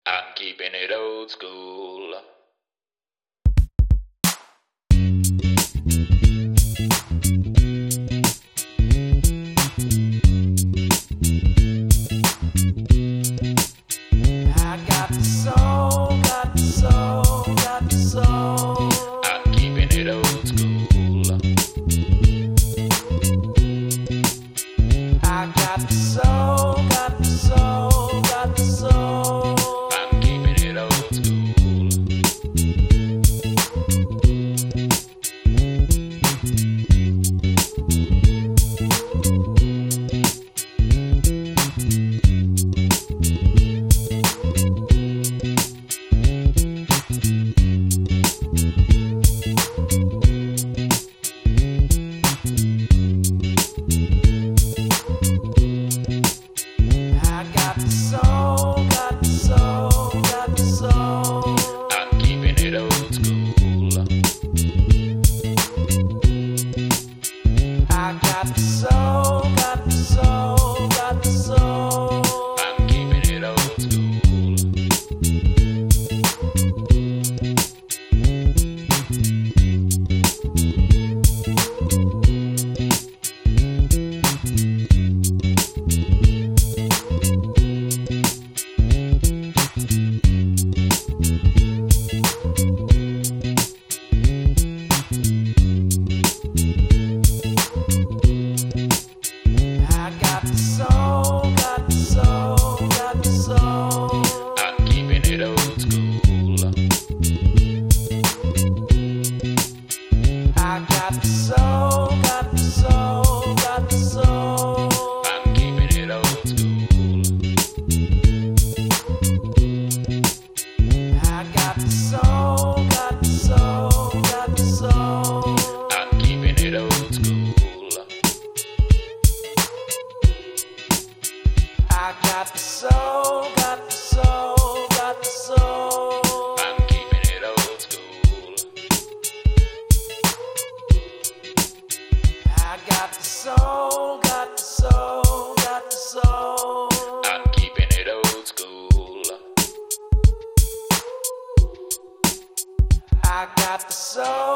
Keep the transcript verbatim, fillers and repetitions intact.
I'm keeping it old school. I got the soul, got the soul, got the soul. I'm keeping it old school. I got the soul, got the soul, got the soul. I'm keeping it old school. I got the soul, got the soul, got the soul. I'm keeping it old school. I got the soul, got the soul, got the soul. I'm keeping it old school. I got the soul, got the soul, got the soul. I'm keeping it old school. I got the soul, got the soul, got the soul. I'm keeping it old school. I got the soul, got the soul, got the soul. I'm keeping it old school. I got the soul, got the soul, got the soul. I'm keeping it old school. I got the soul, got the soul, got the soul. I'm keeping it old school. I got the soul.